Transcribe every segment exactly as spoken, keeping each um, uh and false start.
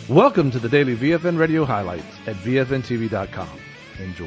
Welcome to the daily V F N Radio highlights at V F N T V dot com. Enjoy.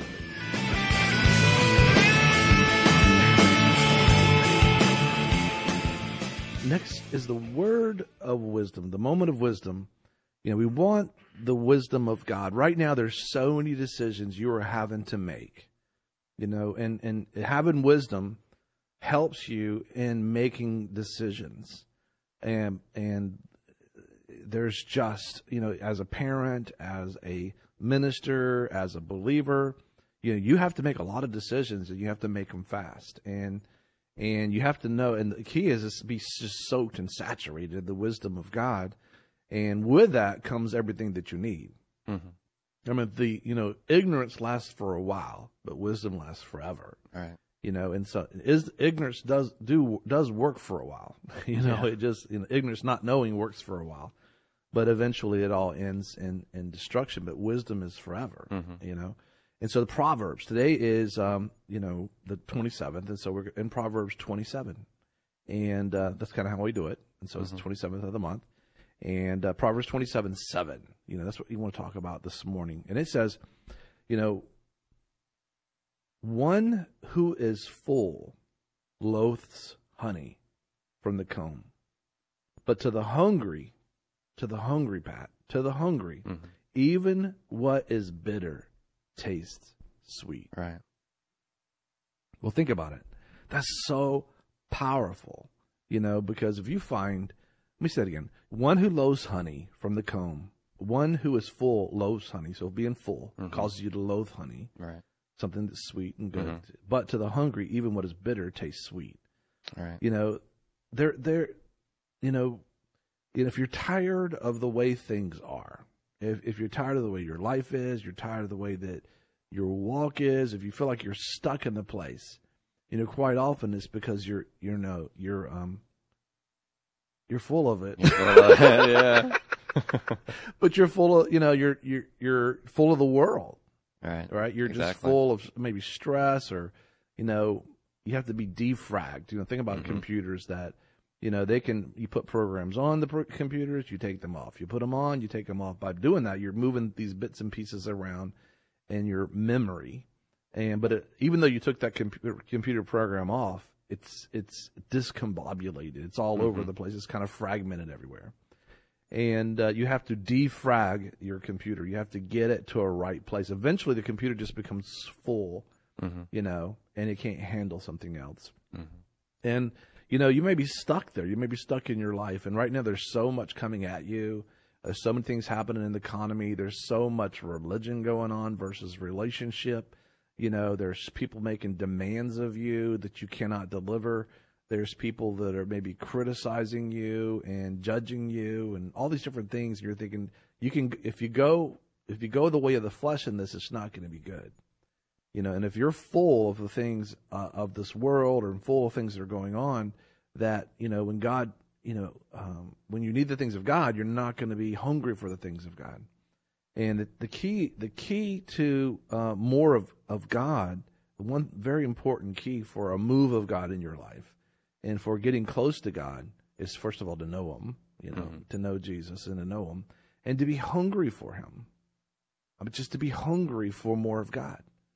Next is the word of wisdom, the moment of wisdom. You know, we want the wisdom of God. Right now, there's so many decisions you are having to make. You know, and, and having wisdom helps you in making decisions. And and there's just, you know, as a parent, as a minister, as a believer, you know, you have to make a lot of decisions and you have to make them fast. And and you have to know, and the key is to be just soaked and saturated in the wisdom of God. And with that comes everything that you need. Mm-hmm. I mean, the, you know, ignorance lasts for a while, but wisdom lasts forever. Right. You know, and so is ignorance does do does work for a while. You know, Yeah. it just, you know, ignorance, not knowing, works for a while, but eventually it all ends in, in destruction. But wisdom is forever. Mm-hmm. You know, and so the Proverbs today is, um, you know, the twenty-seventh, and so we're in Proverbs twenty-seven, and uh, that's kind of how we do it. And so mm-hmm. it's the twenty-seventh of the month, and uh, Proverbs twenty-seven seven. You know, that's what you want to talk about this morning, and it says, you know. One who is full loathes honey from the comb, but to the hungry, to the hungry, Pat, to the hungry, mm-hmm. even what is bitter tastes sweet. Right. Well, think about it. That's so powerful, you know, because if you find, let me say it again, one who loathes honey from the comb, one who is full loathes honey, so being full mm-hmm. causes you to loathe honey. Right. Something that's sweet and good. Mm-hmm. But to the hungry, even what is bitter tastes sweet. Right. You know, they're, they're, you know, you know, if you're tired of the way things are, if, if you're tired of the way your life is, you're tired of the way that your walk is, if you feel like you're stuck in the place, you know, quite often it's because you're, you're no, you're, um, you're full of it. Yeah. But you're full of, you know, you're, you're, you're full of the world. Right. Right. You're exactly. just full of maybe stress, or, you know, you have to be defragged. You know, think about mm-hmm. computers that, you know, they can, you put programs on the pro- computers, you take them off. You put them on, you take them off. By doing that, you're moving these bits and pieces around in your memory. And, but it, even though you took that computer, computer program off, it's, it's discombobulated. It's all mm-hmm. over the place. It's kind of fragmented everywhere. And uh, you have to defrag your computer. You have to get it to a right place. Eventually, the computer just becomes full, mm-hmm. you know, and it can't handle something else. Mm-hmm. And, you know, you may be stuck there. You may be stuck in your life. And right now, there's so much coming at you. There's so many things happening in the economy. There's so much religion going on versus relationship. You know, there's people making demands of you that you cannot deliver. There's people that are maybe criticizing you and judging you and all these different things. You're thinking you can, if you go, if you go the way of the flesh in this, it's not going to be good, you know. And if you're full of the things uh, of this world, or full of things that are going on, that, you know, when God, you know, um, when you need the things of God, you're not going to be hungry for the things of God. And the, the key, the key to uh, more of of God, one very important key for a move of God in your life. And for getting close to God is, first of all, to know Him, you know, mm-hmm. to know Jesus and to know Him, and to be hungry for Him. I mean, just to be hungry for more of God.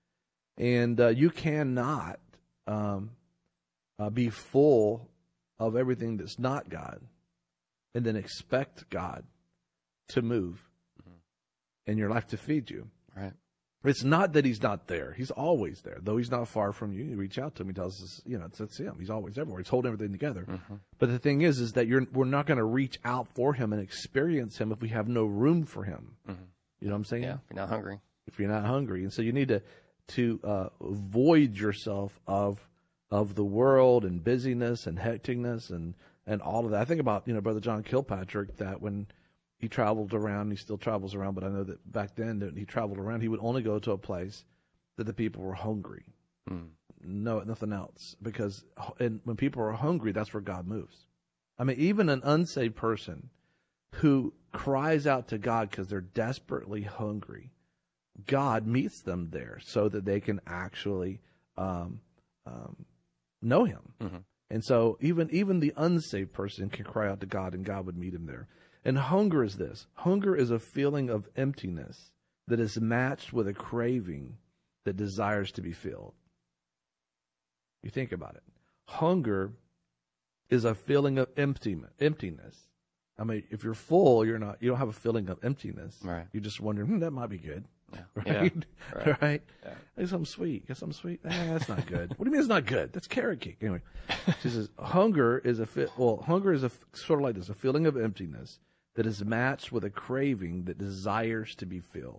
And uh, you cannot um, uh, be full of everything that's not God and then expect God to move mm-hmm. in your life to feed you. Right. It's not that He's not there. He's always there. Though He's not far from you, you reach out to Him. He tells us, you know, it's, it's Him. He's always everywhere. He's holding everything together. Mm-hmm. But the thing is, is that you're we're not going to reach out for Him and experience Him if we have no room for Him. Mm-hmm. You know what I'm saying? Yeah, if you're not hungry. If you're not hungry. And so you need to to uh, void yourself of of the world and busyness and hecticness and, and all of that. I think about, you know, Brother John Kilpatrick, that when he traveled around, he still travels around, but I know that back then that he traveled around, he would only go to a place that the people were hungry. Mm. No, nothing else. Because and when people are hungry, that's where God moves. I mean, even an unsaved person who cries out to God because they're desperately hungry, God meets them there so that they can actually um, um, know Him. Mm-hmm. And so even even the unsaved person can cry out to God, and God would meet him there. And hunger is this. Hunger is a feeling of emptiness that is matched with a craving that desires to be filled. You think about it. Hunger is a feeling of emptiness. I mean, if you're full, you're not. You don't have a feeling of emptiness. Right. You're just wondering, hmm, that might be good. Yeah. Right. Yeah. Right. right. Yeah. Get something sweet. Get something sweet. Eh, that's not good. What do you mean it's not good? That's carrot cake. Anyway, she says hunger is a fi- well, hunger is a sort of like this, a feeling of emptiness that is matched with a craving that desires to be filled.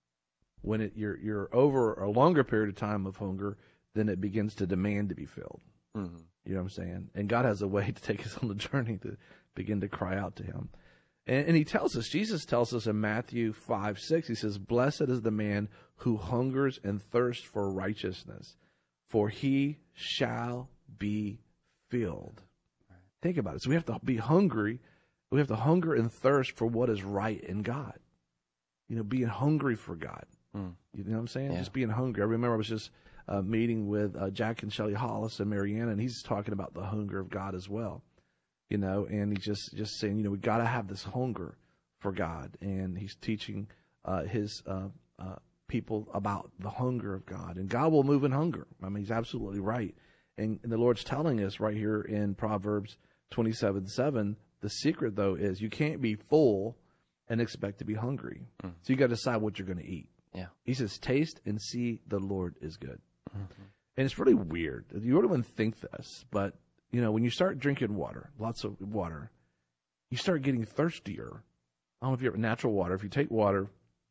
When it you're you're over a longer period of time of hunger, then it begins to demand to be filled. Mm-hmm. You know what I'm saying? And God has a way to take us on the journey to begin to cry out to Him. And, and He tells us, Jesus tells us in Matthew five six, He says, "Blessed is the man who hungers and thirsts for righteousness, for he shall be filled." Right. Think about it. So we have to be hungry. We have to hunger and thirst for what is right in God. You know, being hungry for God. Mm. You know what I'm saying? Yeah. Just being hungry. I remember I was just uh, meeting with uh, Jack and Shelley Hollis and Mariana, and he's talking about the hunger of God as well. You know, and he's just, just saying, you know, we got to have this hunger for God. And he's teaching uh, his uh, uh, people about the hunger of God. And God will move in hunger. I mean, he's absolutely right. And, and the Lord's telling us right here in Proverbs twenty-seven seven, the secret, though, is you can't be full and expect to be hungry. Mm. So you got to decide what you're going to eat. Yeah. He says, taste and see the Lord is good. Mm-hmm. And it's really weird. You really wouldn't think this, but, you know, when you start drinking water, lots of water, you start getting thirstier. I don't know if you have natural water. If you take water,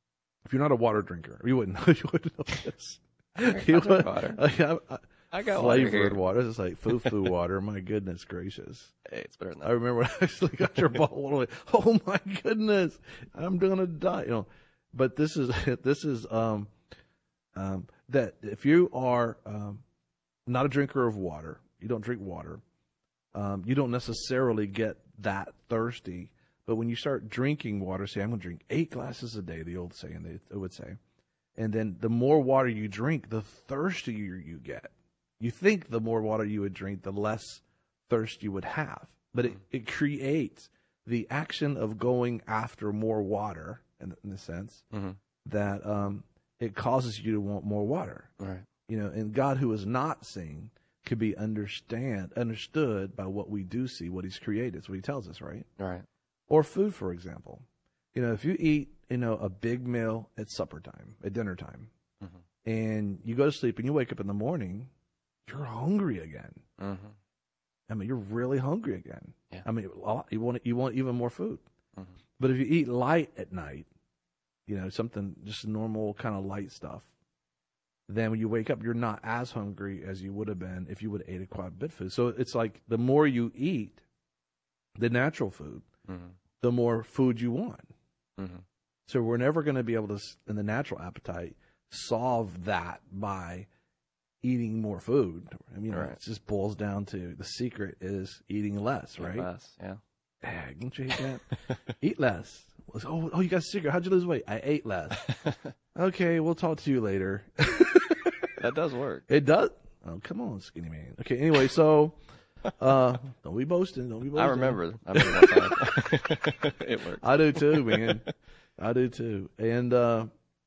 if you're not a water drinker, you wouldn't know, you wouldn't know this. I drink would, water. I, I, I got flavored water. water. It's like foo-foo water. My goodness gracious. Hey, it's better than that. I remember when I actually got your bottle. Like, oh my goodness, I'm gonna die. You know, but this is this is um, um, that if you are um, not a drinker of water, you don't drink water, um, you don't necessarily get that thirsty. But when you start drinking water, say I'm gonna drink eight glasses a day, the old saying they, they would say, and then the more water you drink, the thirstier you get. You think the more water you would drink, the less thirst you would have. But it, it creates the action of going after more water, in, in a sense, mm-hmm. that um, it causes you to want more water. Right. You know, and God, who is not seen, could be understand understood by what we do see, what He's created. That's what He tells us, right? Right. Or food, for example. You know, if you eat, you know, a big meal at supper time, at dinner time, mm-hmm. and you go to sleep and you wake up in the morning, you're hungry again. Mm-hmm. I mean, you're really hungry again. Yeah. I mean, you want you want even more food. Mm-hmm. But if you eat light at night, you know, something just normal kind of light stuff, then when you wake up, you're not as hungry as you would have been if you would have ate quite a bit of food. So it's like the more you eat the natural food, mm-hmm. the more food you want. Mm-hmm. So we're never going to be able to, in the natural appetite, solve that by eating more food. I mean, right. It just boils down to the secret is eating less, right? Eat less, yeah. Yeah, don't you hate that? Eat less. Oh, oh, you got a secret. How'd you lose weight? I ate less. Okay, we'll talk to you later. That does work. It does? Oh, come on, skinny man. Okay, anyway, so uh, don't be boasting. Don't be boasting. I remember. I remember that time. It worked. I do too, man. I do too. And uh,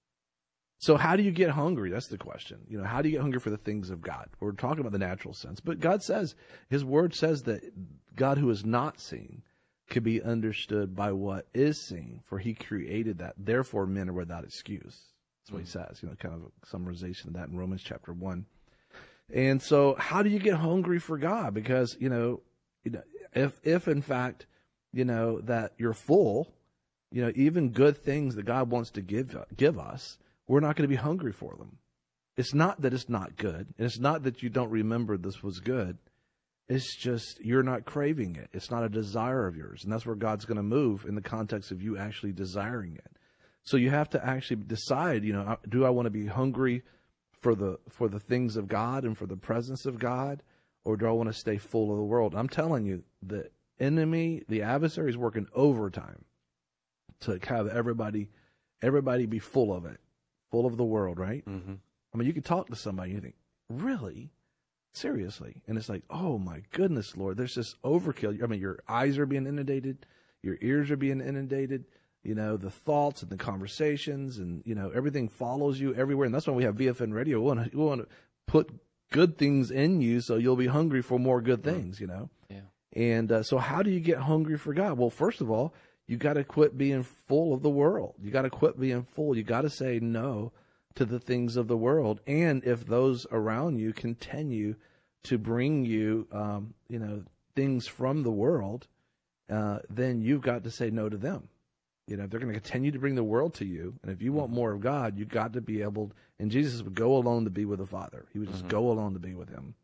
so how do you get hungry? That's the question. You know, how do you get hungry for the things of God? We're talking about the natural sense. But God says, His Word says that God who is not seen can be understood by what is seen, for He created that. Therefore, men are without excuse. That's what mm-hmm. He says. You know, kind of a summarization of that in Romans chapter one. And so how do you get hungry for God? Because, you know, you know, if, if in fact, you know, that you're full, you know, even good things that God wants to give, give us, we're not going to be hungry for them. It's not that it's not good. And it's not that you don't remember this was good. It's just you're not craving it. It's not a desire of yours. And that's where God's going to move in the context of you actually desiring it. So you have to actually decide, you know, do I want to be hungry for the for the things of God and for the presence of God, or do I want to stay full of the world? I'm telling you, the enemy, the adversary is working overtime to have everybody, everybody be full of it, full of the world, right? Mm-hmm. I mean, you can talk to somebody and you think, really? Seriously? And it's like, oh my goodness, Lord, there's this overkill. I mean, your eyes are being inundated. Your ears are being inundated. You know, the thoughts and the conversations and, you know, everything follows you everywhere. And that's why we have V F N Radio. We want to, we want to put good things in you so you'll be hungry for more good things, you know? Yeah. And uh, so how do you get hungry for God? Well, first of all, you got to quit being full of the world. You got to quit being full. You got to say no to the things of the world. And if those around you continue to bring you, um, you know, things from the world, uh, then you've got to say no to them. You know, if they're going to continue to bring the world to you, and if you want more of God, you got to be able, and Jesus would go alone to be with the Father. He would just mm-hmm. go alone to be with him.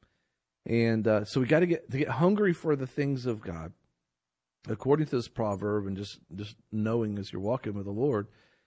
And uh, so we got to get to get hungry for the things of God. According to this proverb, and just, just knowing as you're walking with the Lord,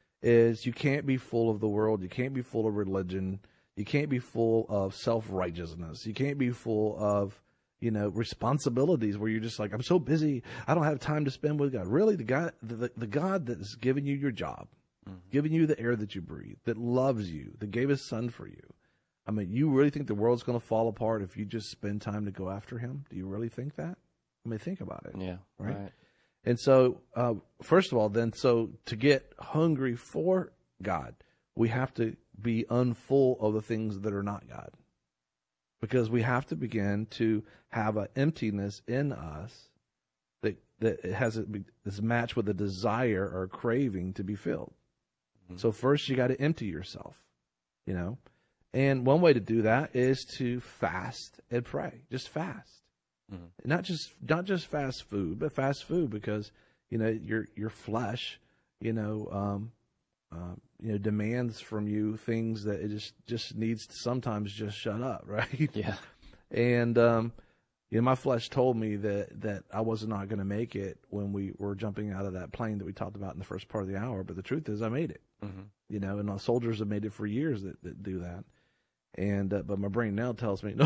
is you can't be full of the world. You can't be full of religion. You can't be full of self-righteousness. You can't be full of, you know, responsibilities where you're just like, I'm so busy, I don't have time to spend with God. Really, the God, the, the God that has given you your job, mm-hmm. given you the air that you breathe, that loves you, that gave his son for you. I mean, you really think the world's going to fall apart if you just spend time to go after him? Do you really think that? I mean, think about it. Yeah. Right. right. And so, uh, first of all, then, so to get hungry for God, we have to be unfull of the things that are not God. Because we have to begin to have an emptiness in us that that has a, this match with a desire or a craving to be filled. Mm-hmm. So first you got to empty yourself, you know. And one way to do that is to fast and pray. Just fast. Mm-hmm. Not just not just fast food, but fast food because, you know, your your flesh, you know, um, uh, you know, demands from you things that it just, just needs to sometimes just shut up, right? Yeah. And, um, you know, my flesh told me that, that I was not going to make it when we were jumping out of that plane that we talked about in the first part of the hour. But the truth is I made it, mm-hmm. you know, and our soldiers have made it for years that, that do that. And, uh, but my brain now tells me, no.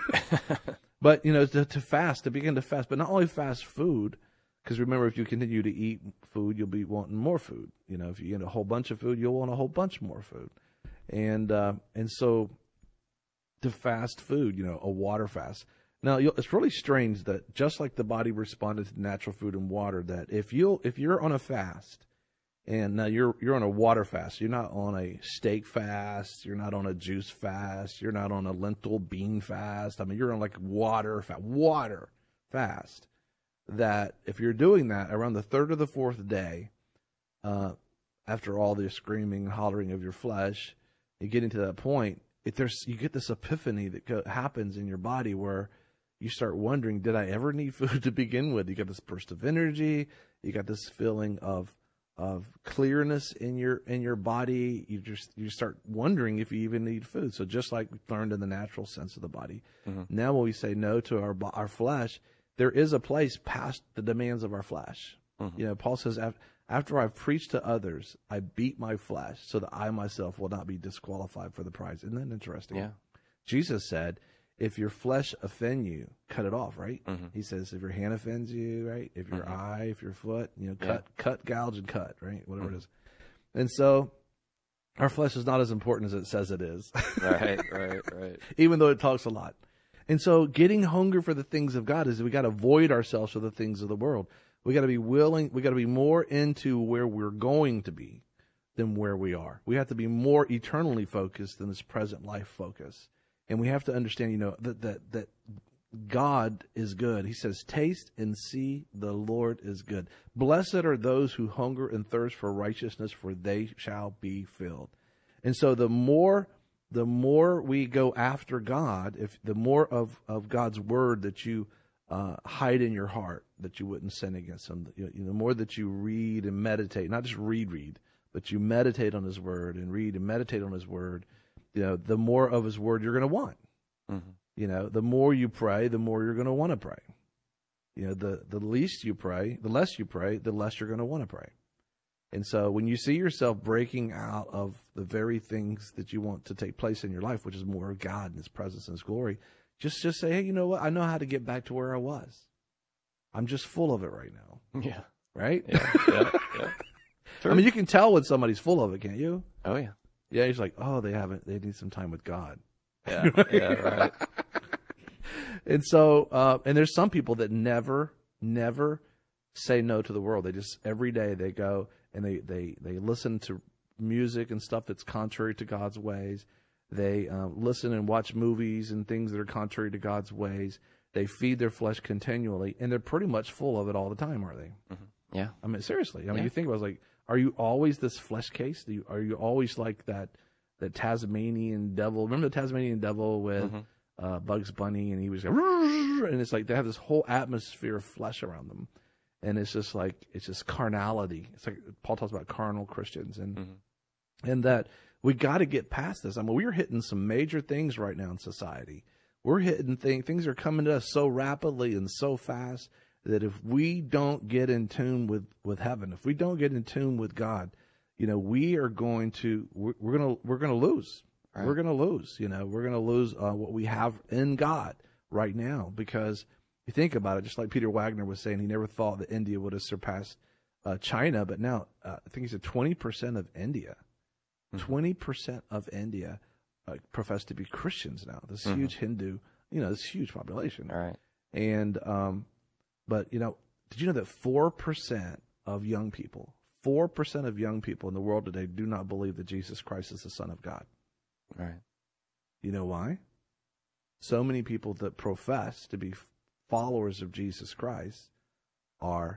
But, you know, to, to fast, to begin to fast, but not only fast food, because remember, if you continue to eat food, you'll be wanting more food. You know, if you eat a whole bunch of food, you'll want a whole bunch more food. And uh, and so to fast food, you know, a water fast. Now, you'll, it's really strange that just like the body responded to natural food and water, that if you if you're on a fast, and now you're you're on a water fast, you're not on a steak fast, you're not on a juice fast, you're not on a lentil bean fast. I mean, you're on like water fast, water fast. That if you're doing that around the third or the fourth day, uh, after all the screaming and hollering of your flesh, you get into that point, if there's, you get this epiphany that co- happens in your body where you start wondering, did I ever need food to begin with? You got this burst of energy, you got this feeling of of clearness in your in your body. You just you start wondering if you even need food. So just like we learned in the natural sense of the body, mm-hmm. now when we say no to our our flesh, there is a place past the demands of our flesh. Mm-hmm. You know, Paul says, after I've preached to others, I beat my flesh so that I myself will not be disqualified for the prize. Isn't that interesting? Yeah. Jesus said, if your flesh offend you, cut it off, right? Mm-hmm. He says, if your hand offends you, right? If your mm-hmm. eye, if your foot, you know, cut, yeah. cut, gouge, and cut, right? Whatever mm-hmm. it is. And so our flesh is not as important as it says it is. Right, right, right. Even though it talks a lot. And so getting hungry for the things of God is we got to avoid ourselves for the things of the world. We got to be willing, we got to be more into where we're going to be than where we are. We have to be more eternally focused than this present life focus. And we have to understand, you know, that, that, that God is good. He says, taste and see the Lord is good. Blessed are those who hunger and thirst for righteousness, for they shall be filled. And so the more The more we go after God, if the more of, of God's word that you uh, hide in your heart, that you wouldn't sin against him, you know, the more that you read and meditate, not just read, read, but you meditate on his word and read and meditate on his word, you know, the more of his word you're going to want. Mm-hmm. You know, the more you pray, the more you're going to want to pray. You know, the, the least you pray, the less you pray, the less you're going to want to pray. And so when you see yourself breaking out of the very things that you want to take place in your life, which is more of God and his presence and his glory, just, just say, hey, you know what? I know how to get back to where I was. I'm just full of it right now. Yeah. Right? Yeah. yeah, yeah. Sure. I mean, you can tell when somebody's full of it, can't you? Oh, yeah. Yeah, he's like, oh, they haven't, they need some time with God. Yeah, yeah, right. And so, uh, and there's some people that never, never say no to the world. They just every day they go and they they they listen to music and stuff that's contrary to God's ways. They uh, listen and watch movies and things that are contrary to God's ways. They feed their flesh continually, and they're pretty much full of it all the time, are they? Mm-hmm. Yeah. I mean, seriously. I mean, Yeah. you think about it, like, are you always this flesh case? Do you, are you always like that that Tasmanian devil? Remember the Tasmanian devil with Mm-hmm. uh, Bugs Bunny, and he was like, and it's like they have this whole atmosphere of flesh around them, and it's just like it's just carnality. It's like Paul talks about carnal Christians, and Mm-hmm. and that we got to get past this. I mean, we're hitting some major things right now in society. We're hitting things. Things are coming to us so rapidly and so fast that if we don't get in tune with, with heaven, if we don't get in tune with God, you know, we are going to we're, we're gonna we're gonna lose. Right. We're gonna lose. You know, we're gonna lose uh, what we have in God right now, because you think about it. Just like Peter Wagner was saying, he never thought that India would have surpassed uh, China, but now uh, I think he said twenty percent of India, twenty mm-hmm. percent of India uh, profess to be Christians now. This Mm-hmm. huge Hindu, you know, this huge population. All right. And um, but you know, did you know that four percent of young people, four percent of young people in the world today do not believe that Jesus Christ is the Son of God? All right. You know why? So many people that profess to be followers of Jesus Christ are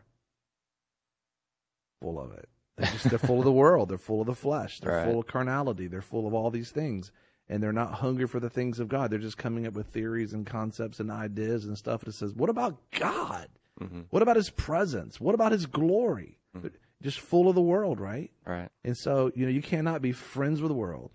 full of it. They're just they're full of the world. They're full of the flesh. They're Right. full of carnality. They're full of all these things. And they're not hungry for the things of God. They're just coming up with theories and concepts and ideas and stuff that says, what about God? Mm-hmm. What about his presence? What about his glory? Mm-hmm. Just full of the world, right? Right. And so, you know, you cannot be friends with the world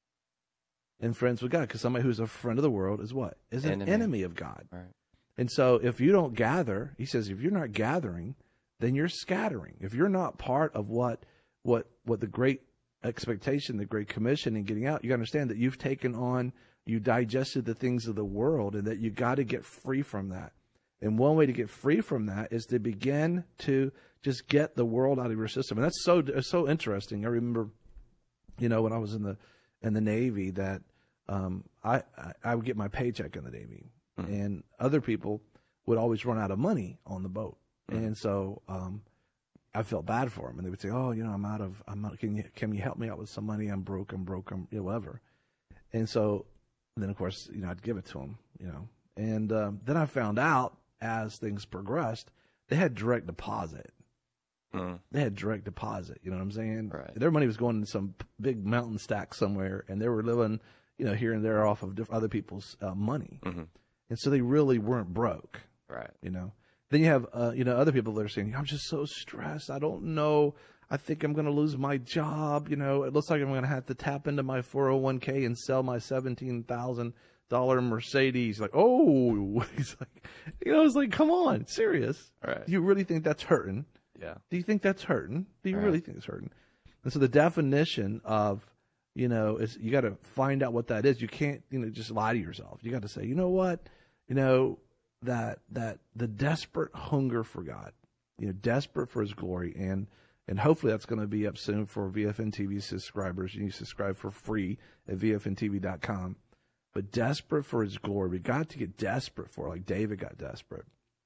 and friends with God, because somebody who's a friend of the world is what? Is an Enemy. enemy of God. Right. And so if you don't gather, he says, if you're not gathering, then you're scattering. If you're not part of what what what the great expectation, the great commission and getting out, you understand that you've taken on, you digested the things of the world, and that you got to get free from that. And one way to get free from that is to begin to just get the world out of your system. And that's so it's so interesting. I remember, you know, when I was in the in the Navy, that um, I, I I would get my paycheck in the Navy, mm-hmm. and other people would always run out of money on the boat, mm-hmm. and so um, I felt bad for them. And they would say, "Oh, you know, I'm out of I'm out, can you can you help me out with some money? I'm broke. I'm broke. I'm you know, whatever." And so then, of course, you know, I'd give it to them, you know. And um, then I found out as things progressed, they had direct deposit. Mm. They had direct deposit. You know what I'm saying? Right. Their money was going in some p- big mountain stack somewhere, and they were living, you know, here and there off of diff- other people's uh, money. Mm-hmm. And so they really weren't broke. Right. You know. Then you have, uh, you know, other people that are saying, "I'm just so stressed. I don't know. I think I'm going to lose my job. You know, it looks like I'm going to have to tap into my four oh one k and sell my seventeen thousand dollar Mercedes." Like, oh, he's like, you know, it's like, come on, serious. Right. Do you really think that's hurting? Yeah. Do you think that's hurting? Do you Right. really think it's hurting? And so the definition of, you know, is you got to find out what that is. You can't, you know, just lie to yourself. You got to say, you know what, you know, that that the desperate hunger for God, you know, desperate for His glory, and and hopefully that's going to be up soon for V F N T V subscribers. You subscribe for free at V F N T V dot com. But desperate for His glory, we got to get desperate for it, like David got desperate.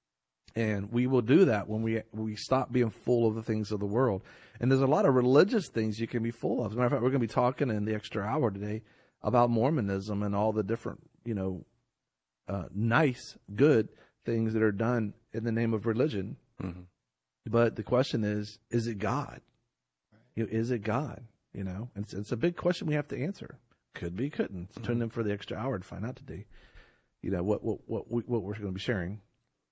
And we will do that when we we stop being full of the things of the world. And there's a lot of religious things you can be full of. As a matter of fact, we're going to be talking in the extra hour today about Mormonism and all the different, you know, uh, nice, good things that are done in the name of religion. Mm-hmm. But the question is, is it God? You know, is it God? You know, and it's, it's a big question we have to answer. Could be, couldn't. Mm-hmm. Tune in for the extra hour to find out today. You know what what what we, what we're going to be sharing.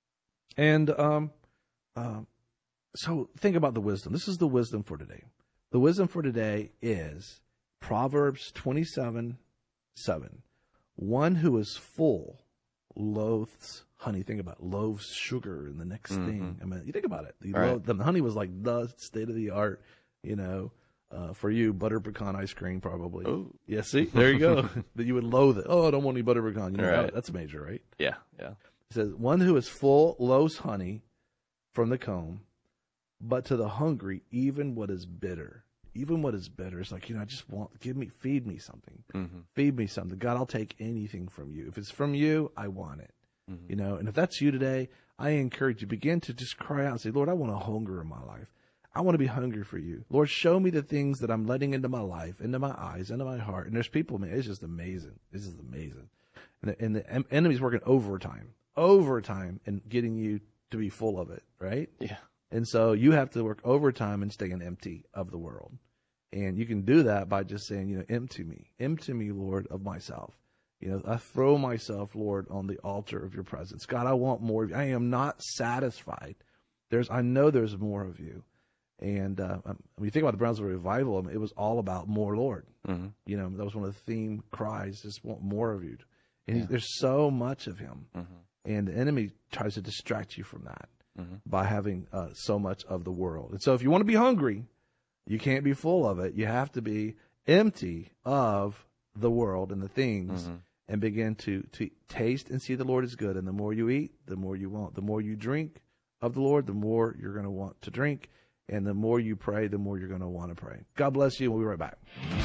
And um, um, so think about the wisdom. This is the wisdom for today. The wisdom for today is Proverbs twenty-seven seven. One who is full loathes honey. Think about it. Loathes sugar and the next Mm-hmm. thing. I mean, you think about it. You Right. loathe, the honey was like the state of the art, you know, uh, for you, butter pecan ice cream probably. Ooh. Yeah, see? There you go. That you would loathe it. Oh, I don't want any butter pecan. You know, Right. that- that's major, right? Yeah. Yeah. It says, one who is full loathes honey from the comb, but to the hungry, even what is bitter. Even what is bitter is like, you know, I just want, give me, feed me something. Mm-hmm. Feed me something. God, I'll take anything from you. If it's from you, I want it. Mm-hmm. You know, and if that's you today, I encourage you, begin to just cry out and say, Lord, I want a hunger in my life. I want to be hungry for you. Lord, show me the things that I'm letting into my life, into my eyes, into my heart. And there's people, man, it's just amazing. This is amazing. And the, and the enemy's working overtime, overtime and getting you to be full of it, right? Yeah. And so you have to work overtime and staying empty of the world. And you can do that by just saying, you know, empty me, empty me, Lord, of myself. You know, I throw myself, Lord, on the altar of your presence. God, I want more of you. I am not satisfied. There's, I know there's more of you. And uh, when you think about the Brownsville Revival, I mean, it was all about more, Lord. Mm-hmm. You know, that was one of the theme cries, just want more of you. And yeah. he, there's so much of him. Mm-hmm. And the enemy tries to distract you from that mm-hmm. by having uh, so much of the world. And so if you want to be hungry, you can't be full of it. You have to be empty of the world and the things mm-hmm. and begin to, to taste and see the Lord is good. And the more you eat, the more you want. The more you drink of the Lord, the more you're going to want to drink. And the more you pray, the more you're going to want to pray. God bless you. We'll be right back.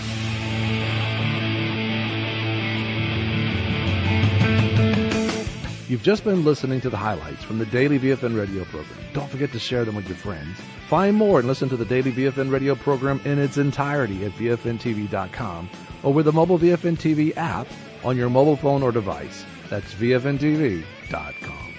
You've just been listening to the highlights from the Daily V F N radio program. Don't forget to share them with your friends. Find more and listen to the Daily V F N radio program in its entirety at V F N T V dot com or with the mobile V F N T V app on your mobile phone or device. That's V F N T V dot com.